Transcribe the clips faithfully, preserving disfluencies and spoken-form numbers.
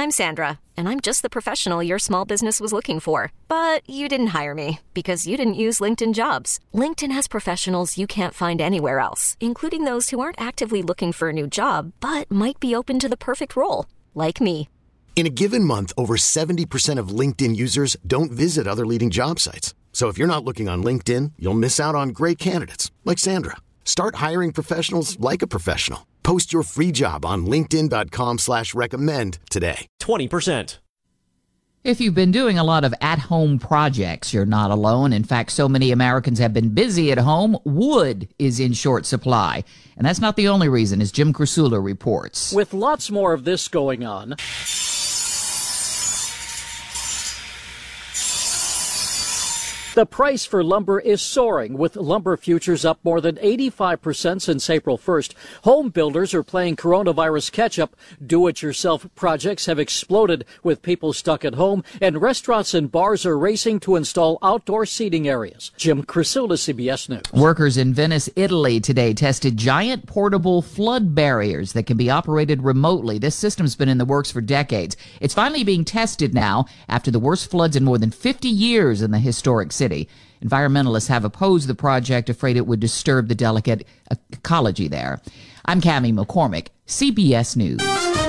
I'm Sandra, and I'm just the professional your small business was looking for. But you didn't hire me because you didn't use LinkedIn Jobs. LinkedIn has professionals you can't find anywhere else, including those who aren't actively looking for a new job, but might be open to the perfect role, like me. In a given month, over seventy percent of LinkedIn users don't visit other leading job sites. So if you're not looking on LinkedIn, you'll miss out on great candidates like Sandra. Start hiring professionals like a professional. Post your free job on linkedin.com slash recommend today. twenty percent. If you've been doing a lot of at-home projects, you're not alone. In fact, so many Americans have been busy at home, wood is in short supply. And that's not the only reason, as Jim Krasula reports. With lots more of this going on, the price for lumber is soaring, with lumber futures up more than eighty-five percent since April first. Home builders are playing coronavirus catch-up. Do-it-yourself projects have exploded with people stuck at home, and restaurants and bars are racing to install outdoor seating areas. Jim Krasula, C B S News. Workers in Venice, Italy today tested giant portable flood barriers that can be operated remotely. This system's been in the works for decades. It's finally being tested now after the worst floods in more than fifty years in the historic city. Environmentalists have opposed the project, afraid it would disturb the delicate ecology there. I'm Cammie McCormick, C B S News.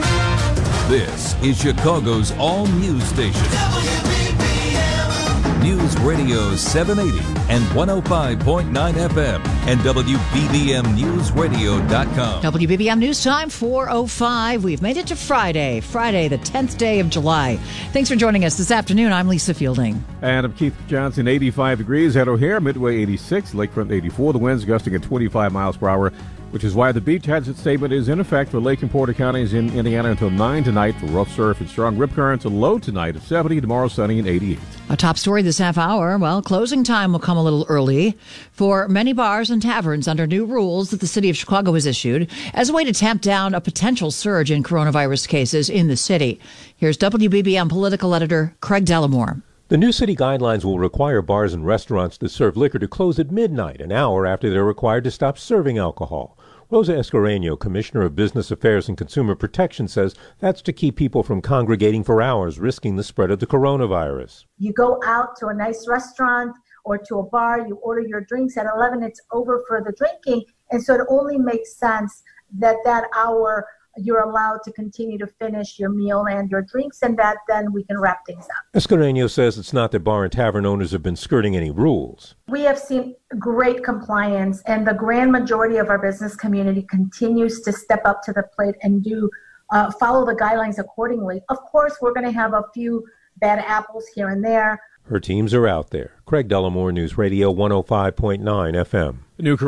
This is Chicago's all-news station. W B B M. News Radio seven eighty and one oh five point nine F M and W B B M News Radio dot com. W B B M News Time, four oh five. We've made it to Friday, Friday, the tenth day of July. Thanks for joining us this afternoon. I'm Lisa Fielding. And I'm Keith Johnson, eighty-five degrees at O'Hare, Midway eighty-six, Lakefront eighty-four. The winds gusting at twenty-five miles per hour, which is why the beach hazard statement is in effect for Lake and Porter counties in Indiana until nine tonight for rough surf and strong rip currents. A low tonight of seventy, tomorrow sunny and eighty-eight. A top story this half hour. Well, closing time will come a little early for many bars and taverns under new rules that the city of Chicago has issued as a way to tamp down a potential surge in coronavirus cases in the city. Here's W B B M political editor Craig Dellamore. The new city guidelines will require bars and restaurants that serve liquor to close at midnight, an hour after they're required to stop serving alcohol. Rosa Escareno, Commissioner of Business Affairs and Consumer Protection, says that's to keep people from congregating for hours, risking the spread of the coronavirus. You go out to a nice restaurant or to a bar, you order your drinks at eleven, it's over for the drinking. And so it only makes sense that that hour you're allowed to continue to finish your meal and your drinks, and that then we can wrap things up. Escareno says it's not that bar and tavern owners have been skirting any rules. We have seen great compliance, and the grand majority of our business community continues to step up to the plate and do uh, follow the guidelines accordingly. Of course, we're going to have a few bad apples here and there. Her teams are out there. Craig Dellamore, News Radio one oh five point nine F M. The new